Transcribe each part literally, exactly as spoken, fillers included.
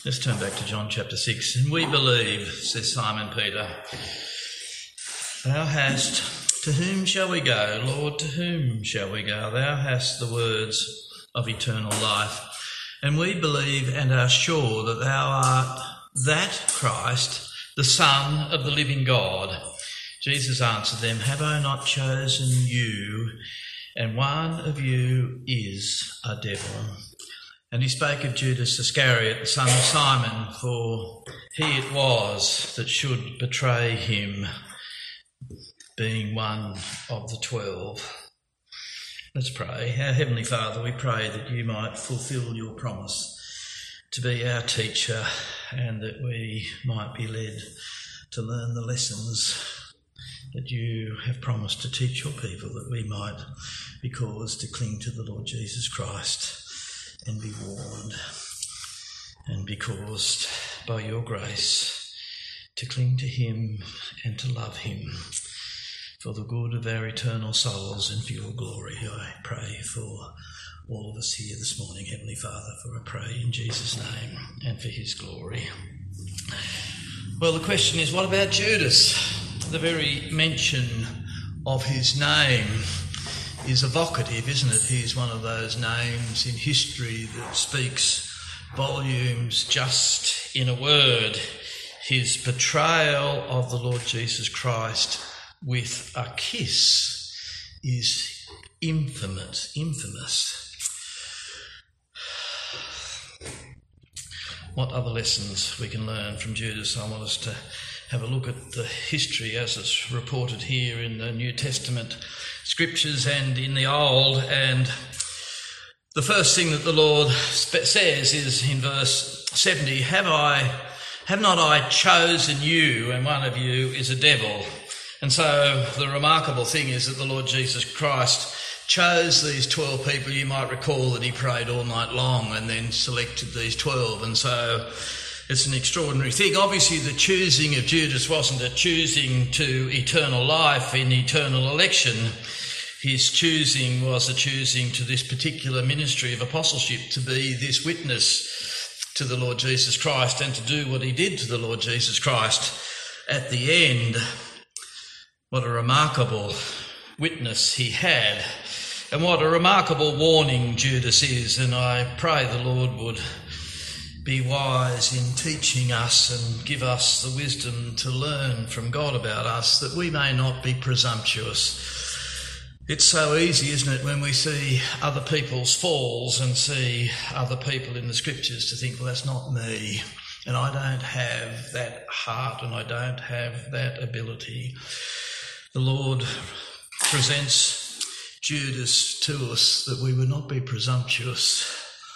Let's turn back to John chapter six. And we believe, says Simon Peter, thou hast, to whom shall we go? Lord, to whom shall we go? Thou hast the words of eternal life. And we believe and are sure that thou art that Christ, the Son of the living God. Jesus answered them, have I not chosen you? And one of you is a devil. And he spake of Judas Iscariot, the son of Simon, for he it was that should betray him, being one of the twelve. Let's pray. Our Heavenly Father, we pray that you might fulfil your promise to be our teacher and that we might be led to learn the lessons that you have promised to teach your people, that we might be caused to cling to the Lord Jesus Christ and be warned, and be caused by your grace to cling to him and to love him for the good of our eternal souls and for your glory. I pray for all of us here this morning, Heavenly Father, for I pray in Jesus' name and for his glory. Well, the question is, what about Judas? The very mention of his name is evocative, isn't it? He's one of those names in history that speaks volumes just in a word. His betrayal of the Lord Jesus Christ with a kiss is infamous, infamous. What other lessons we can learn from Judas? I want us to have a look at the history as it's reported here in the New Testament scriptures and in the Old. And the first thing that the Lord says is in verse seventy, have I, have not I chosen you, and one of you is a devil? And so the remarkable thing is that the Lord Jesus Christ chose these twelve people. You might recall that he prayed all night long and then selected these twelve. And so it's an extraordinary thing. Obviously, the choosing of Judas wasn't a choosing to eternal life in eternal election. His choosing was a choosing to this particular ministry of apostleship, to be this witness to the Lord Jesus Christ and to do what he did to the Lord Jesus Christ at the end. What a remarkable witness he had, and what a remarkable warning Judas is. And I pray the Lord would be wise in teaching us and give us the wisdom to learn from God about us, that we may not be presumptuous. It's so easy, isn't it, when we see other people's falls and see other people in the scriptures to think, well, that's not me, and I don't have that heart and I don't have that ability. The Lord presents Judas to us that we would not be presumptuous,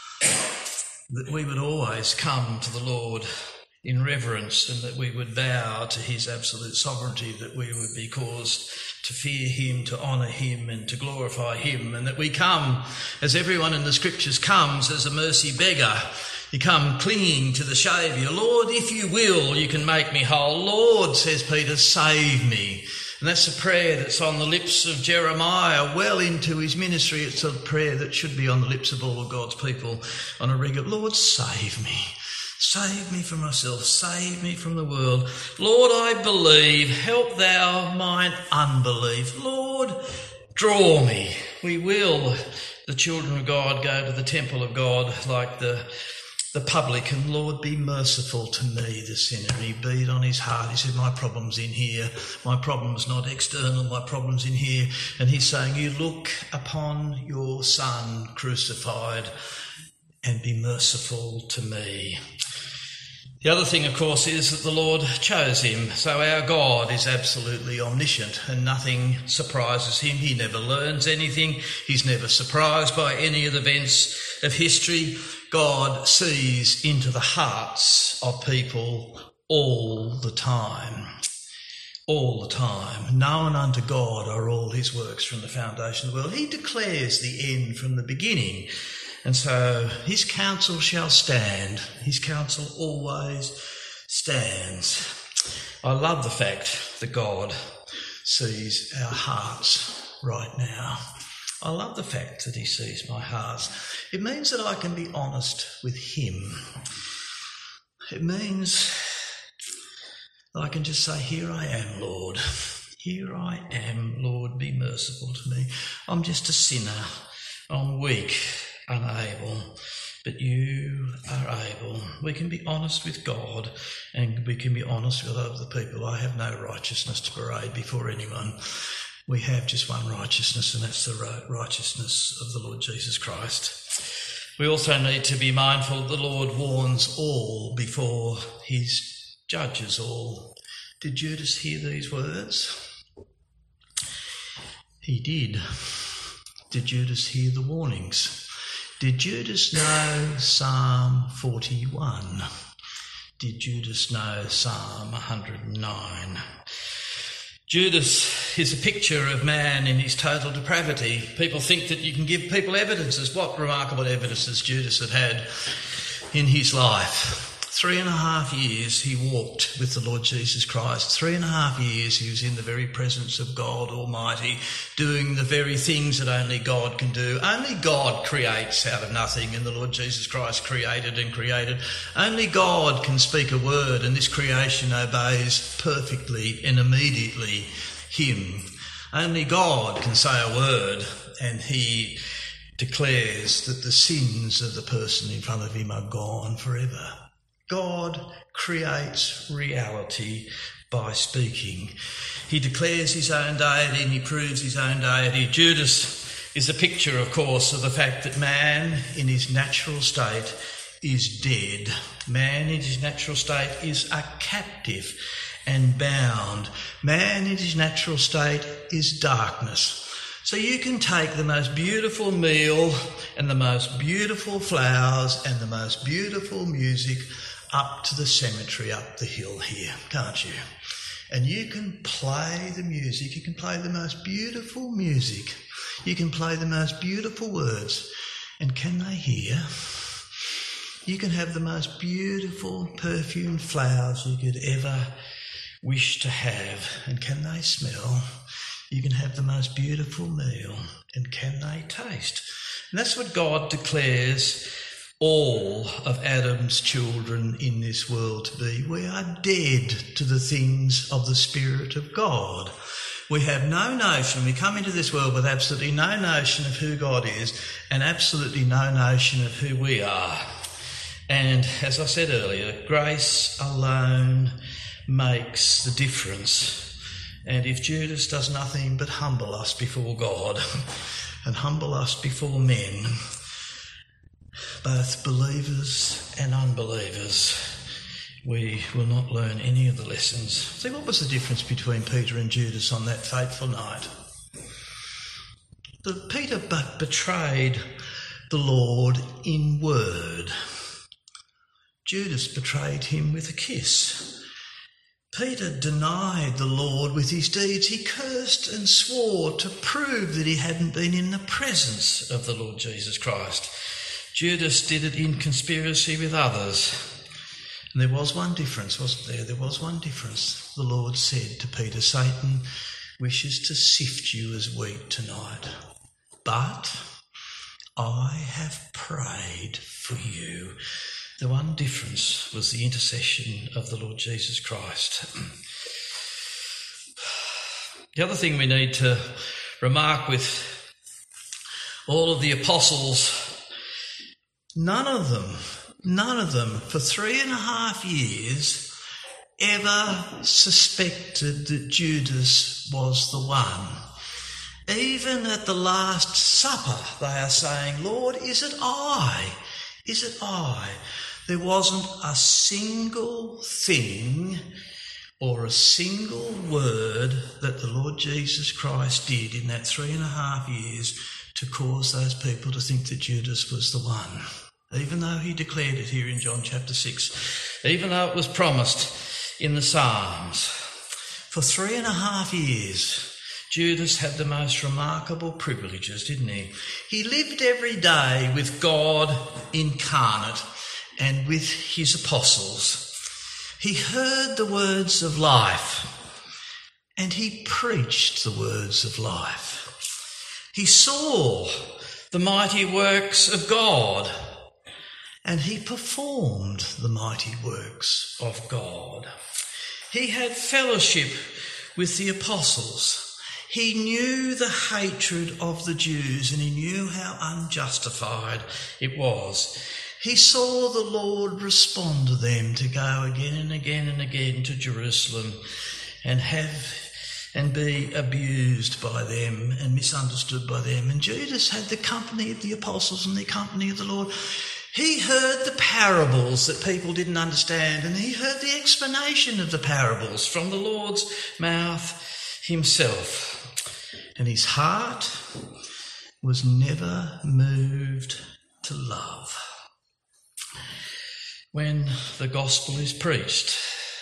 that we would always come to the Lord in reverence, and that we would bow to his absolute sovereignty, that we would be caused to fear him, to honour him and to glorify him, and that we come, as everyone in the scriptures comes, as a mercy beggar. You come clinging to the Saviour. Lord, if you will, you can make me whole. Lord, says Peter, save me. And that's a prayer that's on the lips of Jeremiah well into his ministry. It's a prayer that should be on the lips of all of God's people on a regular. Lord, save me. Save me from myself. Save me from the world. Lord, I believe. Help thou mine unbelief. Lord, draw me. We will, the children of God, go to the temple of God like the The publican. Lord, be merciful to me, the sinner. And he beat on his heart. He said, my problem's in here. My problem's not external. My problem's in here. And he's saying, you look upon your son crucified and be merciful to me. The other thing, of course, is that the Lord chose him. So our God is absolutely omniscient and nothing surprises him. He never learns anything. He's never surprised by any of the events of history. God sees into the hearts of people all the time. All the time. Known unto God are all his works from the foundation of the world. He declares the end from the beginning. And so his counsel shall stand. His counsel always stands. I love the fact that God sees our hearts right now. I love the fact that he sees my heart. It means that I can be honest with him. It means that I can just say, here I am, Lord. Here I am, Lord, be merciful to me. I'm just a sinner. I'm weak, unable, but you are able. We can be honest with God and we can be honest with other people. I have no righteousness to parade before anyone. We have just one righteousness, and that's the righteousness of the Lord Jesus Christ. We also need to be mindful the Lord warns all before he judges all. Did Judas hear these words? He did. Did Judas hear the warnings? Did Judas know Psalm forty-one? Did Judas know Psalm one hundred nine? Judas is a picture of man in his total depravity. People think that you can give people evidences. What remarkable evidences Judas had had in his life. Three and a half years he walked with the Lord Jesus Christ. Three and a half years he was in the very presence of God Almighty, doing the very things that only God can do. Only God creates out of nothing, and the Lord Jesus Christ created and created. Only God can speak a word, and this creation obeys perfectly and immediately him. Only God can say a word, and he declares that the sins of the person in front of him are gone forever. God creates reality by speaking. He declares his own deity and he proves his own deity. Judas is a picture, of course, of the fact that man in his natural state is dead. Man in his natural state is a captive and bound. Man in his natural state is darkness. So you can take the most beautiful meal and the most beautiful flowers and the most beautiful music up to the cemetery up the hill here, can't you? And you can play the music, you can play the most beautiful music, you can play the most beautiful words, and can they hear? You can have the most beautiful perfumed flowers you could ever wish to have, and can they smell? You can have the most beautiful meal, and can they taste? And that's what God declares all of Adam's children in this world to be. We are dead to the things of the Spirit of God. We have no notion, we come into this world with absolutely no notion of who God is and absolutely no notion of who we are. And as I said earlier, grace alone makes the difference. And if Judas does nothing but humble us before God and humble us before men, both believers and unbelievers, we will not learn any of the lessons. See, what was the difference between Peter and Judas on that fateful night? The Peter but betrayed the Lord in word. Judas betrayed him with a kiss. Peter denied the Lord with his deeds. He cursed and swore to prove that he hadn't been in the presence of the Lord Jesus Christ. Judas did it in conspiracy with others. And there was one difference, wasn't there? There was one difference. The Lord said to Peter, Satan wishes to sift you as wheat tonight, but I have prayed for you. The one difference was the intercession of the Lord Jesus Christ. The other thing we need to remark with all of the apostles, none of them, none of them for three and a half years ever suspected that Judas was the one. Even at the Last Supper, they are saying, Lord, is it I? Is it I? There wasn't a single thing or a single word that the Lord Jesus Christ did in that three and a half years to cause those people to think that Judas was the one. Even though he declared it here in John chapter six, even though it was promised in the Psalms. For three and a half years, Judas had the most remarkable privileges, didn't he? He lived every day with God incarnate and with his apostles. He heard the words of life and he preached the words of life. He saw the mighty works of God and he performed the mighty works of God. He had fellowship with the apostles. He knew the hatred of the Jews, and he knew how unjustified it was. He saw the Lord respond to them to go again and again and again to Jerusalem and have and be abused by them and misunderstood by them. And Judas had the company of the apostles and the company of the Lord. He heard the parables that people didn't understand, and he heard the explanation of the parables from the Lord's mouth himself. And his heart was never moved to love. When the gospel is preached,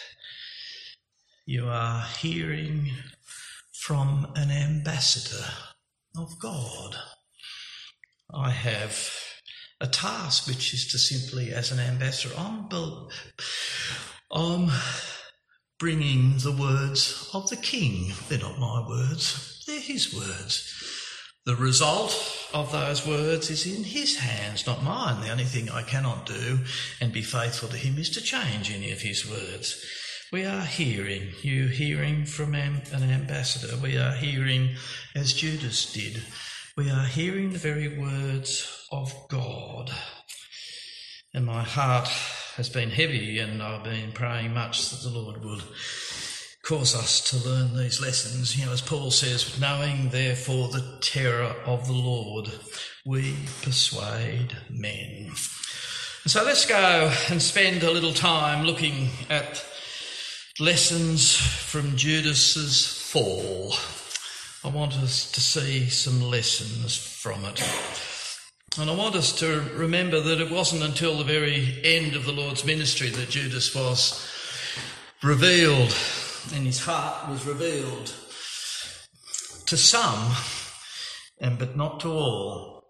you are hearing from an ambassador of God. I have a task which is to simply, as an ambassador, I'm, I'm bringing the words of the King. They're not my words, they're his words. The result of those words is in his hands, not mine. The only thing I cannot do and be faithful to him is to change any of his words. We are hearing, you hearing from an ambassador. We are hearing, as Judas did, we are hearing the very words of God. And my heart has been heavy, and I've been praying much that the Lord would cause us to learn these lessons. You know, as Paul says, knowing therefore the terror of the Lord, we persuade men. And so let's go and spend a little time looking at lessons from Judas's fall. I want us to see some lessons from it. And I want us to remember that it wasn't until the very end of the Lord's ministry that Judas was revealed, and his heart was revealed to some, and but not to all.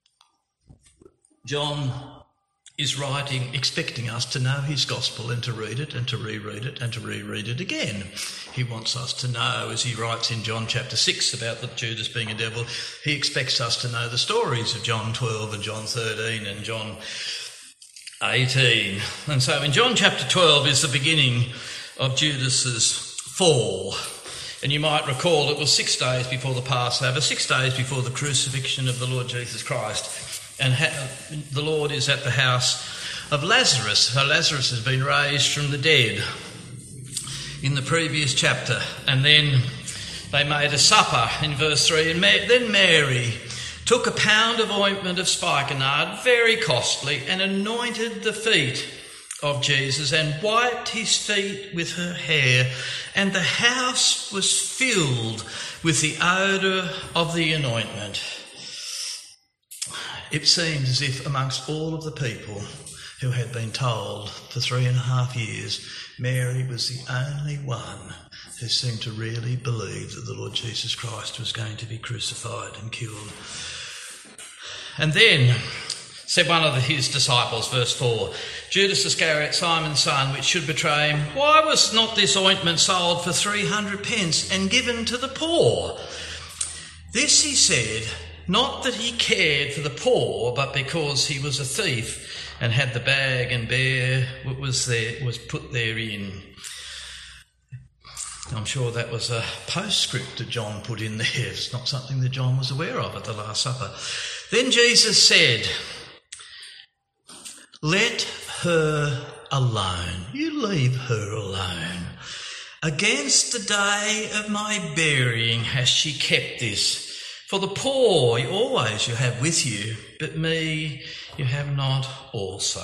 John is writing, expecting us to know his gospel and to read it and to reread it and to reread it again. He wants us to know, as he writes in John chapter six about the Judas being a devil, he expects us to know the stories of John twelve and John thirteen and John eighteen. And so in John chapter twelve is the beginning of Judas's fall. And you might recall it was six days before the Passover, six days before the crucifixion of the Lord Jesus Christ. And ha- the Lord is at the house of Lazarus. So Lazarus has been raised from the dead in the previous chapter. And then they made a supper in verse three. And Ma- then Mary took a pound of ointment of spikenard, very costly, and anointed the feet of Jesus and wiped his feet with her hair. And the house was filled with the odour of the anointment. It seemed as if amongst all of the people who had been told for three and a half years, Mary was the only one who seemed to really believe that the Lord Jesus Christ was going to be crucified and killed. And then said one of his disciples, verse four, Judas Iscariot, Simon's son, which should betray him, why was not this ointment sold for three hundred pence and given to the poor? This he said, not that he cared for the poor, but because he was a thief and had the bag and bear what was there was put therein. I'm sure that was a postscript that John put in there. It's not something that John was aware of at the Last Supper. Then Jesus said, let her alone. You leave her alone. Against the day of my burying has she kept this. For the poor you always you have with you, but me you have not also.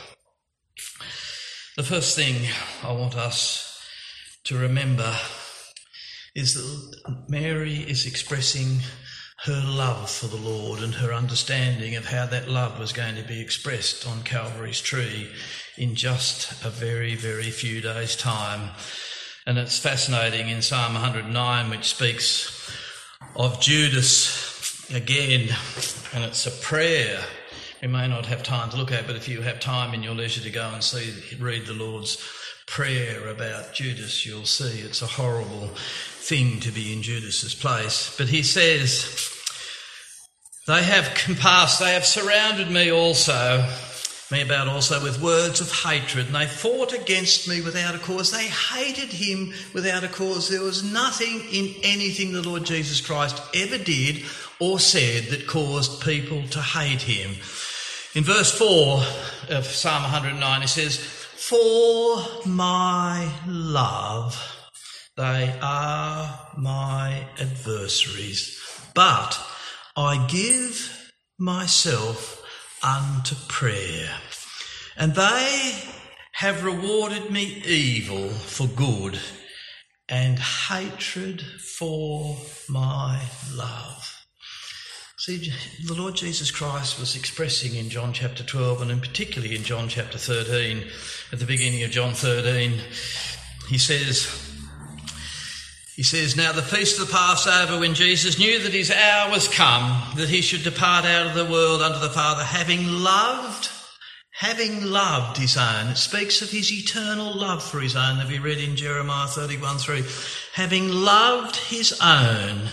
The first thing I want us to remember is that Mary is expressing her love for the Lord and her understanding of how that love was going to be expressed on Calvary's tree in just a very, very few days' time. And it's fascinating in Psalm one hundred nine, which speaks of Judas again, and it's a prayer. We may not have time to look at it, but if you have time in your leisure to go and see, read the Lord's prayer about Judas, you'll see it's a horrible thing to be in Judas's place. But he says, they have compassed, they have surrounded me also, me about also with words of hatred, and they fought against me without a cause. They hated him without a cause. There was nothing in anything the Lord Jesus Christ ever did or said that caused people to hate him. In verse four of Psalm one hundred nine, it says, "For my love, they are my adversaries, but I give myself unto prayer, and they have rewarded me evil for good, and hatred for my love." See, the Lord Jesus Christ was expressing in John chapter twelve, and in particularly in John chapter thirteen, at the beginning of John thirteen, he says, He says, "Now the feast of the Passover, when Jesus knew that his hour was come, that he should depart out of the world unto the Father, having loved, having loved his own." It speaks of his eternal love for his own that we read in Jeremiah thirty-one three. "Having loved his own,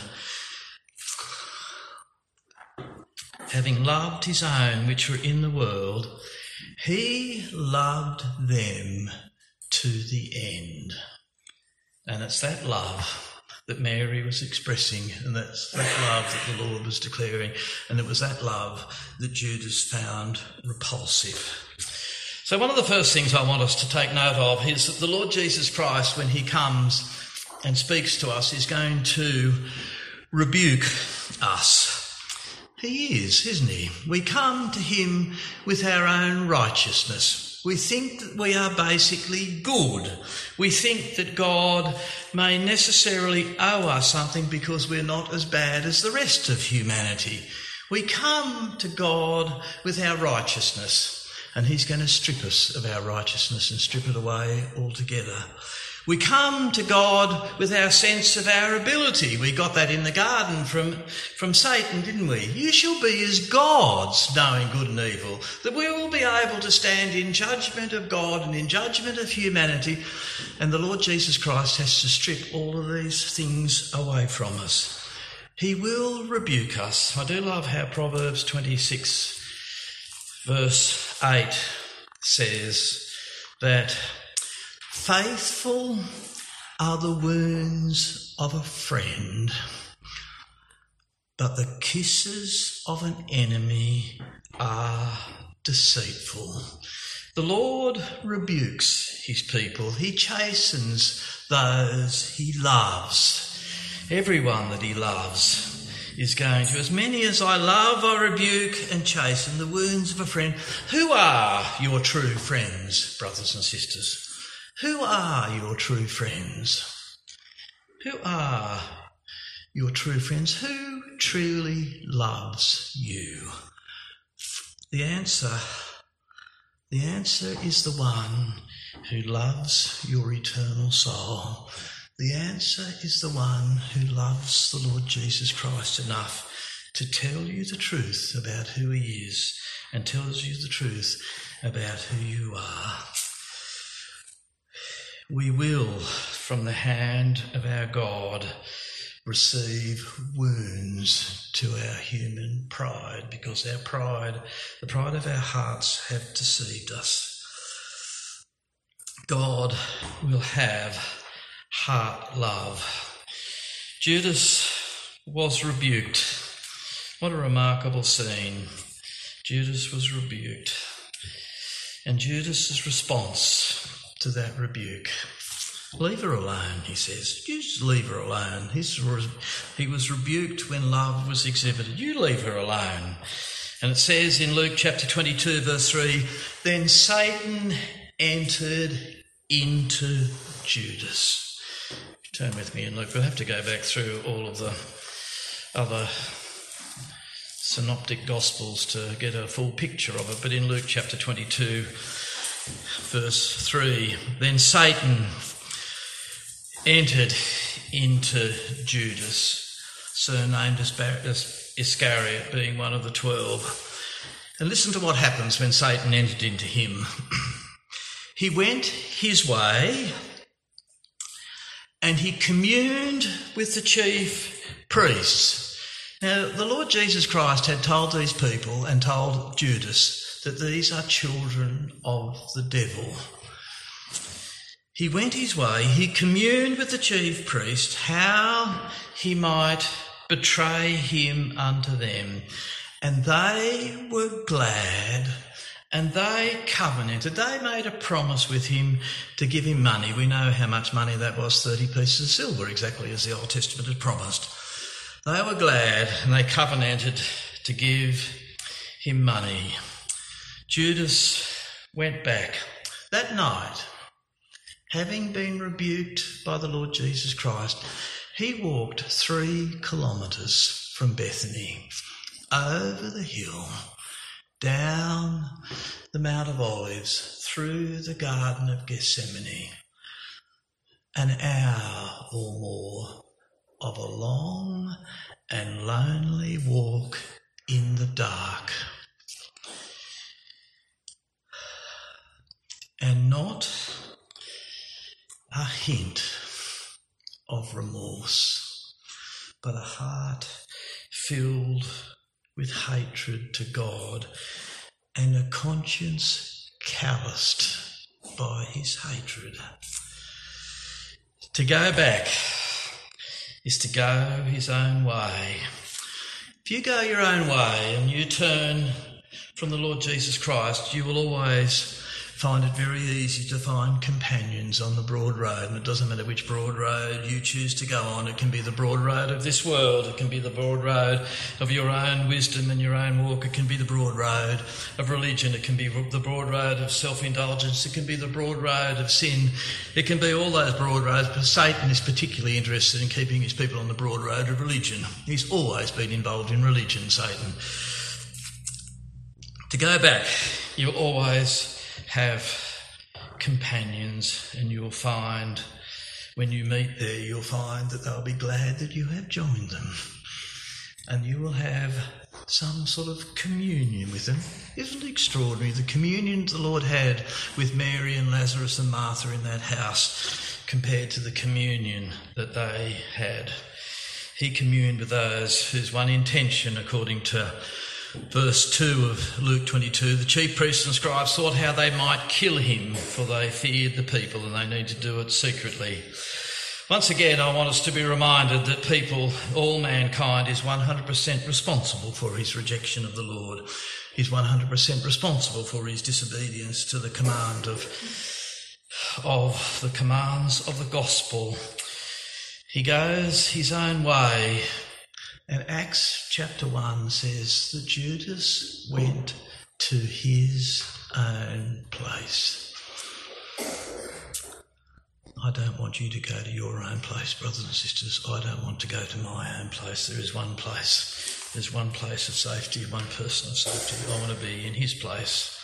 having loved his own which were in the world, he loved them to the end." And it's that love that Mary was expressing, and that's that love that the Lord was declaring, and it was that love that Judas found repulsive. So one of the first things I want us to take note of is that the Lord Jesus Christ, when he comes and speaks to us, is going to rebuke us. He is, isn't he? We come to him with our own righteousness. We think that we are basically good. We think that God may necessarily owe us something because we're not as bad as the rest of humanity. We come to God with our righteousness, and he's going to strip us of our righteousness and strip it away altogether. We come to God with our sense of our ability. We got that in the garden from, from Satan, didn't we? "You shall be as gods, knowing good and evil," that we will be able to stand in judgment of God and in judgment of humanity. And the Lord Jesus Christ has to strip all of these things away from us. He will rebuke us. I do love how Proverbs twenty-six verse eight says that faithful are the wounds of a friend, but the kisses of an enemy are deceitful. The Lord rebukes his people. He chastens those he loves. Everyone that he loves is going to. "As many as I love, I rebuke and chasten the wounds of a friend." Who are your true friends, brothers and sisters? Who are your true friends? Who are your true friends? Who truly loves you? The answer, the answer is the one who loves your eternal soul. The answer is the one who loves the Lord Jesus Christ enough to tell you the truth about who he is and tells you the truth about who you are. We will, from the hand of our God, receive wounds to our human pride, because our pride, the pride of our hearts, have deceived us. God will have heart love. Judas was rebuked. What a remarkable scene. Judas was rebuked. And Judas's response to that rebuke: "Leave her alone," he says. "You just leave her alone." He's, he was rebuked when love was exhibited. You leave her alone. And it says in Luke chapter twenty-two verse three, "Then Satan entered into Judas." Turn with me in Luke. We'll have to go back through all of the other synoptic gospels to get a full picture of it. But in Luke chapter twenty-two verse three, "Then Satan entered into Judas, surnamed Iscariot, being one of the twelve." And listen to what happens when Satan entered into him. "He went his way, and he communed with the chief priests." Now, the Lord Jesus Christ had told these people and told Judas that these are children of the devil. He went his way, he communed with the chief priest how he might betray him unto them. And they were glad, and they covenanted. They made a promise with him to give him money. We know how much money that was, thirty pieces of silver, exactly as the Old Testament had promised. They were glad, and they covenanted to give him money. Judas went back that night, having been rebuked by the Lord Jesus Christ. He walked three kilometres from Bethany, over the hill, down the Mount of Olives, through the Garden of Gethsemane. An hour or more of a long and lonely walk in the dark. And not a hint of remorse, but a heart filled with hatred to God and a conscience calloused by his hatred. To go back is to go his own way. If you go your own way and you turn from the Lord Jesus Christ, you will always find it very easy to find companions on the broad road, and it doesn't matter which broad road you choose to go on. It can be the broad road of this world, it can be the broad road of your own wisdom and your own walk, it can be the broad road of religion, it can be the broad road of self-indulgence, it can be the broad road of sin, it can be all those broad roads, but Satan is particularly interested in keeping his people on the broad road of religion. He's always been involved in religion, Satan. To go back, you'll always have companions, and you'll find when you meet there, you'll find that they'll be glad that you have joined them, and you will have some sort of communion with them. Isn't it extraordinary, the communion the Lord had with Mary and Lazarus and Martha in that house compared to the communion that they had? He communed with those whose one intention, according to verse two of Luke twenty-two, the chief priests and scribes thought how they might kill him, for they feared the people and they need to do it secretly. Once again, I want us to be reminded that people, all mankind, is one hundred percent responsible for his rejection of the Lord. He's one hundred percent responsible for his disobedience to the command of, of the commands of the gospel. He goes his own way. And Acts chapter one says that Judas went to his own place. I don't want you to go to your own place, brothers and sisters. I don't want to go to my own place. There is one place. There's one place of safety, one person of safety. I want to be in his place.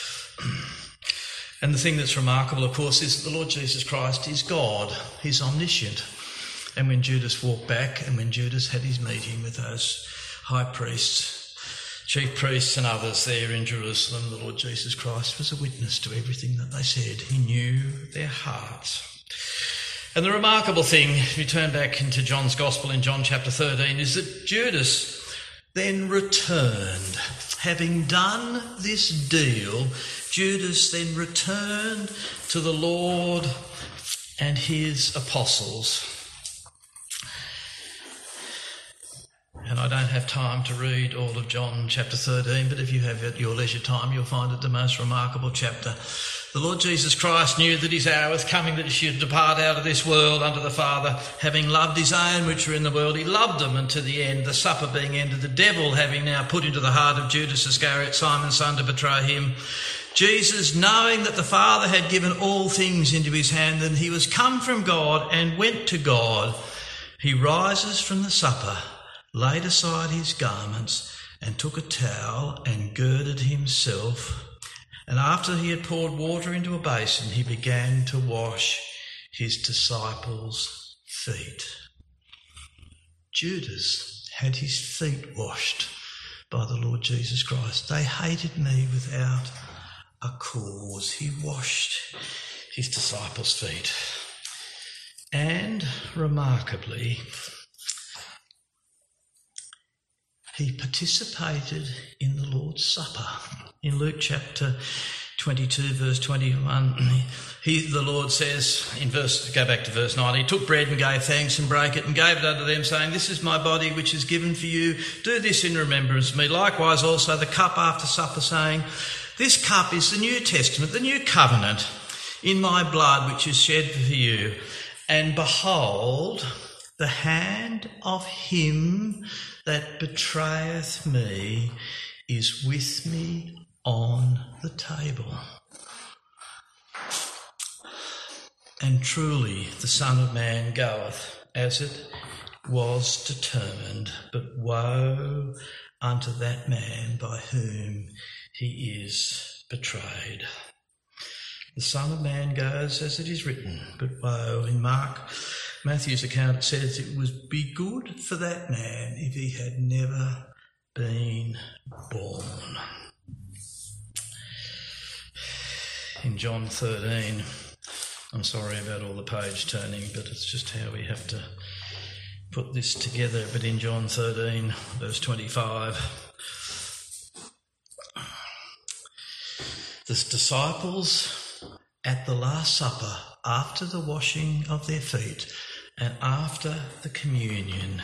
And the thing that's remarkable, of course, is that the Lord Jesus Christ is God. He's omniscient. And when Judas walked back, and when Judas had his meeting with those high priests, chief priests and others there in Jerusalem, the Lord Jesus Christ was a witness to everything that they said. He knew their hearts. And the remarkable thing, if you turn back into John's Gospel in John chapter thirteen, is that Judas then returned. Having done this deal, Judas then returned to the Lord and his apostles. And I don't have time to read all of John chapter thirteen, but if you have at your leisure time, you'll find it the most remarkable chapter. The Lord Jesus Christ knew that his hour was coming, that he should depart out of this world unto the Father, having loved his own which were in the world. He loved them unto the end, the supper being ended, the devil having now put into the heart of Judas Iscariot, Simon's son, to betray him. Jesus, knowing that the Father had given all things into his hand, and he was come from God and went to God, he rises from the supper, laid aside his garments, and took a towel and girded himself. And after he had poured water into a basin, he began to wash his disciples' feet. Judas had his feet washed by the Lord Jesus Christ. They hated me without a cause. He washed his disciples' feet. And remarkably, he participated in the Lord's Supper. In Luke chapter twenty-two, verse twenty-one, he, the Lord says, in verse, go back to verse nine, he took bread and gave thanks and brake it and gave it unto them, saying, this is my body which is given for you. Do this in remembrance of me. Likewise also the cup after supper, saying, this cup is the New Testament, the new covenant, in my blood which is shed for you. And behold, the hand of him that betrayeth me is with me on the table. And truly the Son of Man goeth as it was determined, but woe unto that man by whom he is betrayed. The Son of Man goes as it is written, but woe. In Mark, Matthew's account, it says it would be good for that man if he had never been born. In John thirteen, I'm sorry about all the page turning, but it's just how we have to put this together. But in John thirteen, verse twenty-five, the disciples at the Last Supper, after the washing of their feet and after the communion,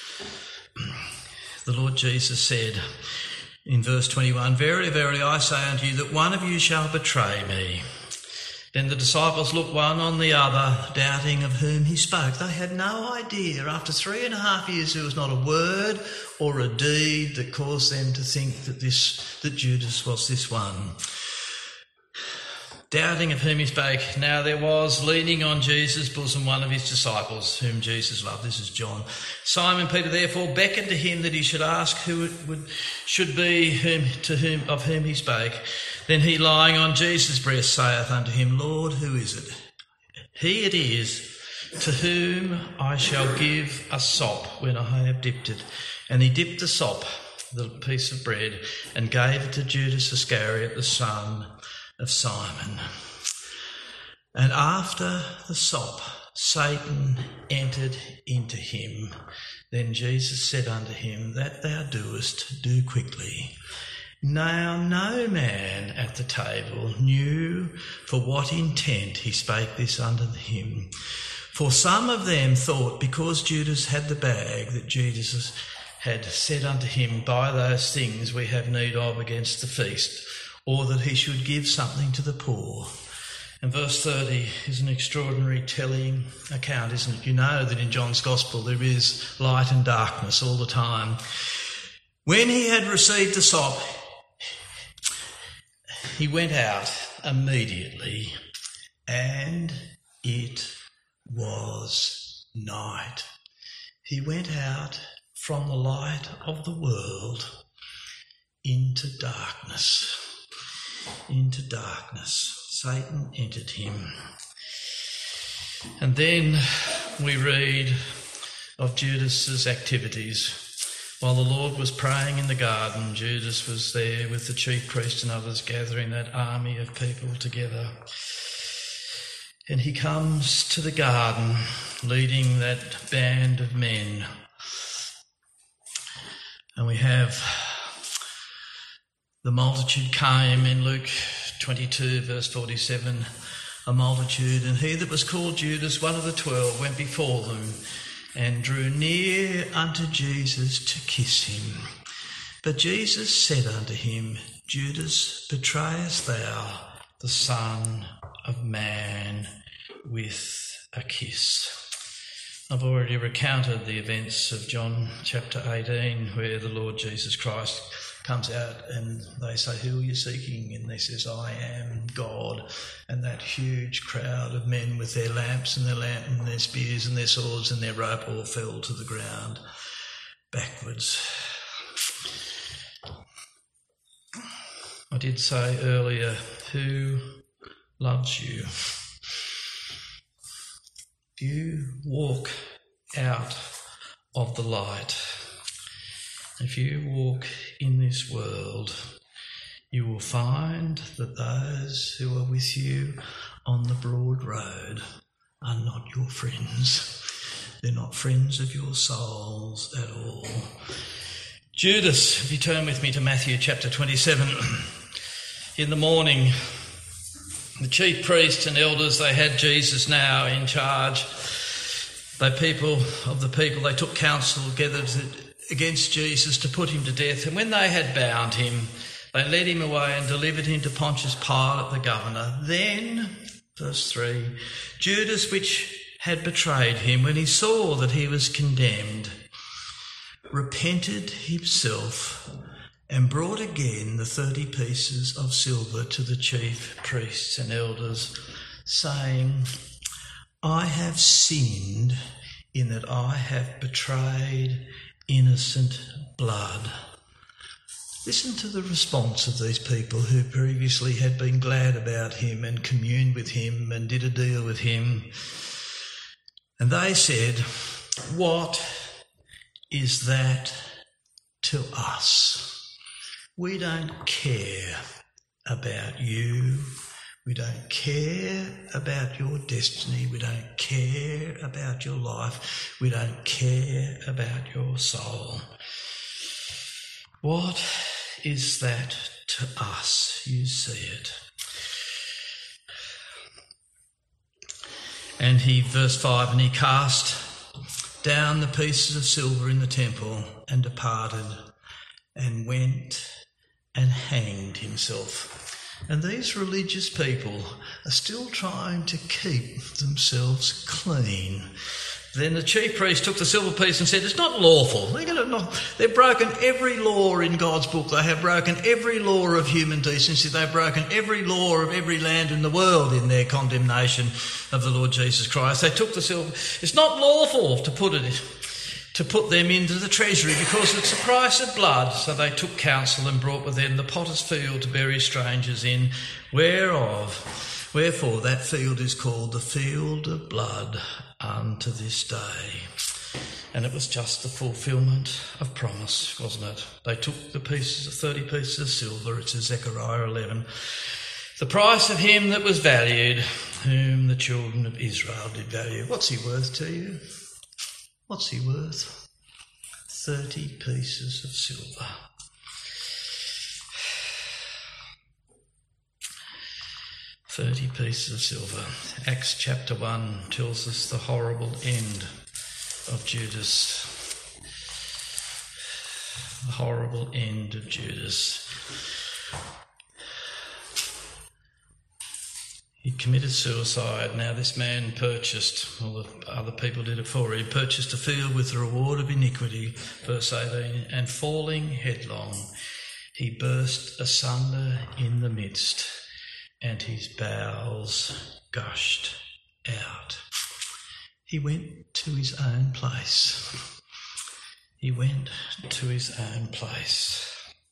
the Lord Jesus said in verse twenty-one, verily, verily, I say unto you that one of you shall betray me. Then the disciples looked one on the other, doubting of whom he spoke. They had no idea. After three and a half years, there was not a word or a deed that caused them to think that this, that Judas was this one. Doubting of whom he spake. Now there was leaning on Jesus' bosom one of his disciples, whom Jesus loved. This is John. Simon Peter therefore beckoned to him that he should ask who it would should be whom to whom of whom he spake. Then he, lying on Jesus' breast, saith unto him, Lord, who is it? He it is to whom I shall give a sop when I have dipped it. And he dipped the sop, the piece of bread, and gave it to Judas Iscariot, the son of Simon. And after the sop, Satan entered into him. Then Jesus said unto him, that thou doest, do quickly. Now no man at the table knew for what intent he spake this unto him. For some of them thought, because Judas had the bag, that Jesus had said unto him, buy those things we have need of against the feast, or that he should give something to the poor. And verse thirty is an extraordinary telling account, isn't it? You know that in John's Gospel there is light and darkness all the time. When he had received the sop, he went out immediately, and it was night. He went out from the light of the world into darkness. Into darkness. Satan entered him. And then we read of Judas's activities. While the Lord was praying in the garden, Judas was there with the chief priest and others, gathering that army of people together. And he comes to the garden leading that band of men. And we have the multitude came in Luke twenty-two, verse forty-seven, a multitude, and he that was called Judas, one of the twelve, went before them and drew near unto Jesus to kiss him. But Jesus said unto him, Judas, betrayest thou the Son of Man with a kiss? I've already recounted the events of John chapter eighteen, where the Lord Jesus Christ comes out and they say, who are you seeking? And he says, I am God. And that huge crowd of men with their lamps and their lantern and their spears and their swords and their rope all fell to the ground backwards. I did say earlier, who loves you? If you walk out of the light, if you walk in this world, you will find that those who are with you on the broad road are not your friends. They're not friends of your souls at all. Judas, if you turn with me to Matthew chapter twenty-seven, in the morning, the chief priests and elders, they had Jesus now in charge. They people of the people, they took counsel together to, against Jesus to put him to death. And when they had bound him, they led him away and delivered him to Pontius Pilate, the governor. Then, verse three, Judas, which had betrayed him, when he saw that he was condemned, repented himself and brought again the thirty pieces of silver to the chief priests and elders, saying, I have sinned in that I have betrayed innocent blood. Listen to the response of these people who previously had been glad about him and communed with him and did a deal with him. And they said, what is that to us? We don't care about you. We don't care about your destiny. We don't care about your life. We don't care about your soul. What is that to us? You see it. And he, verse five, and he cast down the pieces of silver in the temple and departed and went and hanged himself. And these religious people are still trying to keep themselves clean. Then the chief priest took the silver piece and said, it's not lawful. They're going to not, they've broken every law in God's book. They have broken every law of human decency. They've broken every law of every land in the world in their condemnation of the Lord Jesus Christ. They took the silver. It's not lawful to put it, to put them into the treasury because it's the price of blood. So they took counsel and brought with them the potter's field to bury strangers in, whereof, wherefore that field is called the field of blood unto this day. And it was just the fulfilment of promise, wasn't it? They took the pieces of thirty pieces of silver, it's in Zechariah eleven, the price of him that was valued, whom the children of Israel did value. What's he worth to you? What's he worth? Thirty pieces of silver. Thirty pieces of silver. Acts chapter one tells us the horrible end of Judas. The horrible end of Judas. He committed suicide. Now this man purchased, well, the other people did it for him, he purchased a field with the reward of iniquity, verse eighteen, and falling headlong, he burst asunder in the midst, and his bowels gushed out. He went to his own place. He went to his own place.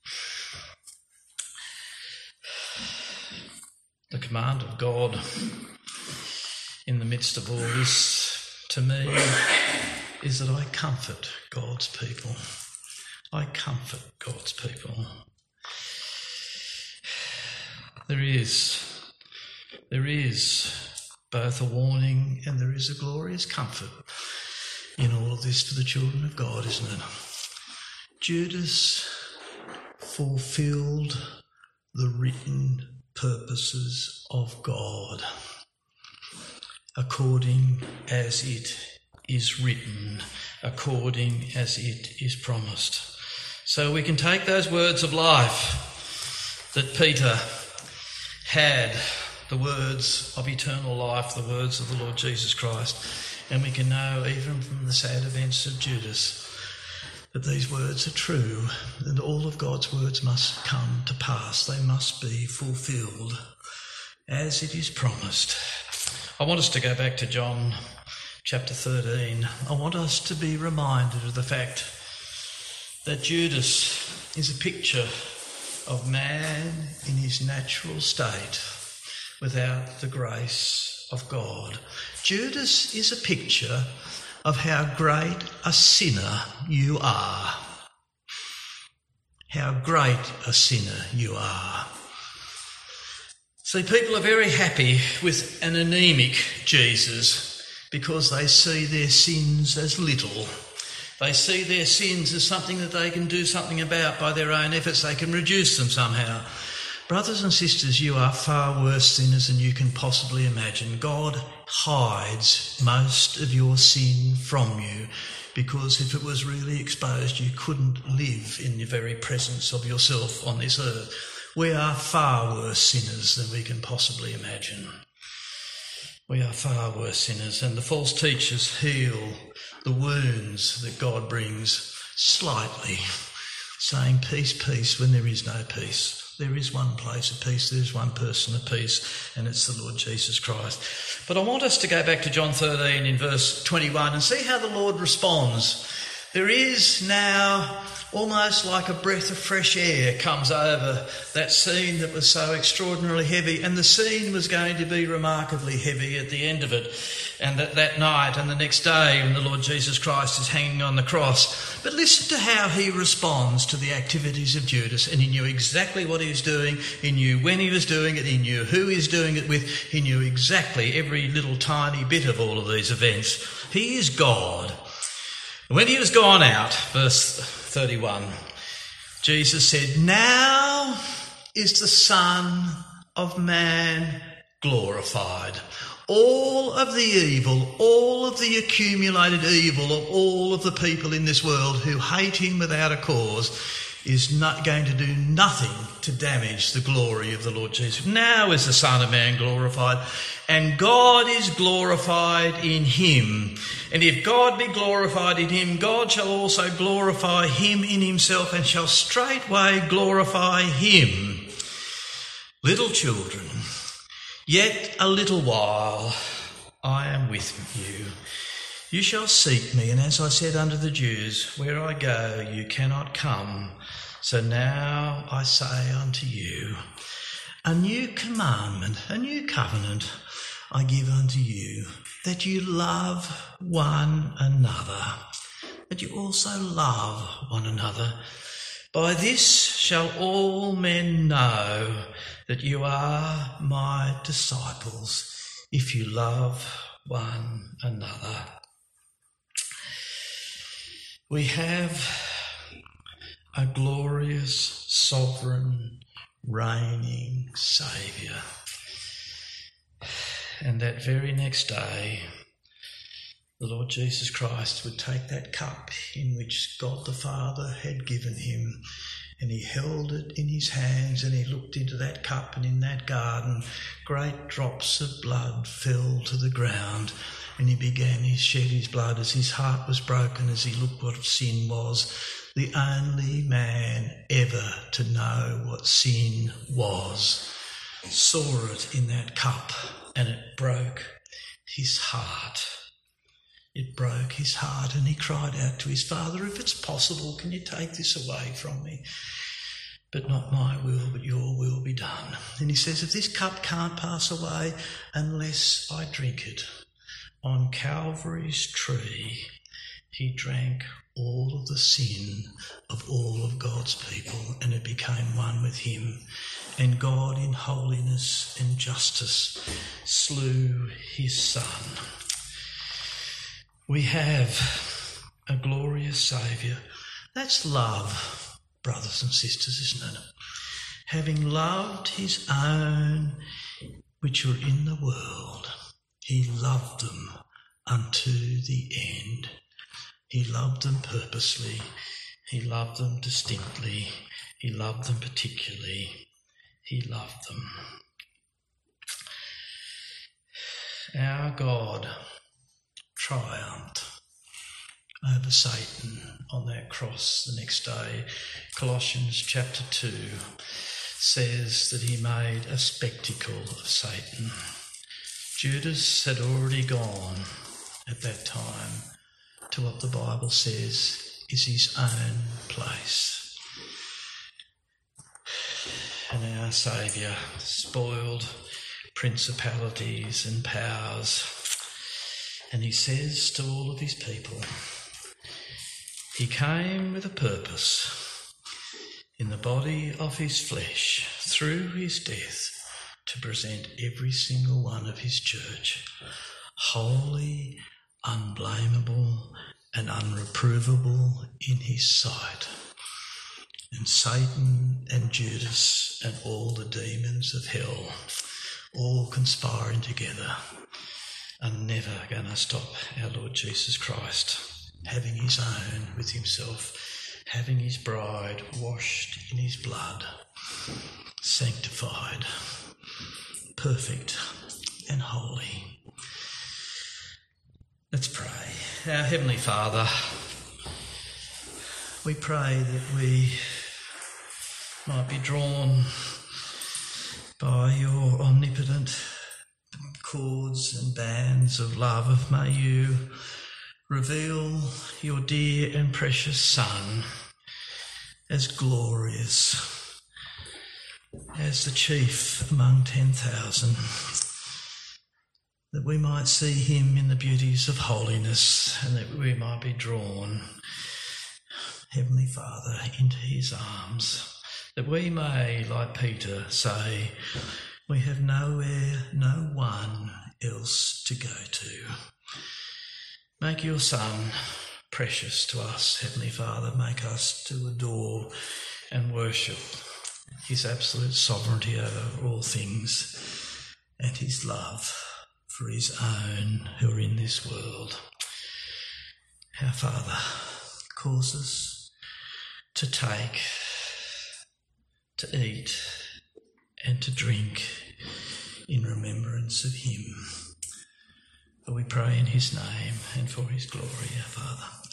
The command of God in the midst of all this, to me, is that I comfort God's people. I comfort God's people. There is, there is both a warning and there is a glorious comfort in all of this for the children of God, isn't it? Judas fulfilled the written purposes of God according as it is written, according as it is promised. So we can take those words of life that Peter had, the words of eternal life, the words of the Lord Jesus Christ, and we can know even from the sad events of Judas that these words are true, and all of God's words must come to pass. They must be fulfilled as it is promised. I want us to go back to John chapter thirteen. I want us to be reminded of the fact that Judas is a picture of man in his natural state without the grace of God. Judas is a picture of how great a sinner you are. How great a sinner you are. See, people are very happy with an anemic Jesus because they see their sins as little They see their sins as something that they can do something about by their own efforts. They can reduce them somehow. Brothers and sisters, you are far worse sinners than you can possibly imagine. God hides most of your sin from you, because if it was really exposed, you couldn't live in the very presence of yourself on this earth. We are far worse sinners than we can possibly imagine. We are far worse sinners, and the false teachers heal the wounds that God brings slightly, saying peace, peace, when there is no peace. There is one place of peace, there is one person of peace, and it's the Lord Jesus Christ. But I want us to go back to John thirteen in verse twenty-one and see how the Lord responds. There is now almost like a breath of fresh air comes over that scene that was so extraordinarily heavy, and the scene was going to be remarkably heavy at the end of it, and that, that night and the next day when the Lord Jesus Christ is hanging on the cross. But listen to how he responds to the activities of Judas, and he knew exactly what he was doing, he knew when he was doing it, he knew who he was doing it with, he knew exactly every little tiny bit of all of these events. He is God. When he was gone out, verse thirty-one, Jesus said, "Now is the Son of Man glorified. All of the evil, all of the accumulated evil of all of the people in this world who hate him without a cause is not going to do nothing to damage the glory of the Lord Jesus. Now is the Son of Man glorified, and God is glorified in him. And if God be glorified in him, God shall also glorify him in himself, and shall straightway glorify him. Little children, yet a little while I am with you. You shall seek me, and as I said unto the Jews, where I go you cannot come. So now I say unto you, a new commandment, a new covenant I give unto you, that you love one another, that you also love one another. By this shall all men know that you are my disciples, if you love one another." We have a glorious, sovereign, reigning Saviour. And that very next day, the Lord Jesus Christ would take that cup in which God the Father had given him, and he held it in his hands, and he looked into that cup, and in that garden great drops of blood fell to the ground, and he began to shed his blood as his heart was broken, as he looked what sin was. The only man ever to know what sin was saw it in that cup, and it broke his heart. It broke his heart, and he cried out to his Father, "If it's possible, can you take this away from me? But not my will, but your will be done." And he says, if this cup can't pass away unless I drink it, on Calvary's tree, he drank all of the sin of all of God's people, and it became one with him. And God, in holiness and justice, slew his Son. We have a glorious Saviour. That's love, brothers and sisters, isn't it? Having loved his own which were in the world, he loved them unto the end. He loved them purposely. He loved them distinctly. He loved them particularly. He loved them. Our God triumphed over Satan on that cross the next day. Colossians chapter two says that he made a spectacle of Satan. Judas had already gone at that time to what the Bible says is his own place. And our Saviour spoiled principalities and powers. And he says to all of his people, he came with a purpose in the body of his flesh through his death to present every single one of his church holy, unblameable and unreprovable in his sight. And Satan and Judas and all the demons of hell, all conspiring together, are never going to stop our Lord Jesus Christ having his own with himself, having his bride washed in his blood, sanctified, perfect and holy. Let's pray. Our Heavenly Father, we pray that we might be drawn by your omnipotent cords and bands of love. May you reveal your dear and precious Son as glorious, as the chief among ten thousand, that we might see him in the beauties of holiness and that we might be drawn, Heavenly Father, into his arms, that we may, like Peter, say, we have nowhere, no one else to go to. Make your Son precious to us, Heavenly Father. Make us to adore and worship his absolute sovereignty over all things and his love for his own who are in this world. Our Father, cause us to take, to eat and to drink in remembrance of him. For we pray in his name and for his glory, our Father.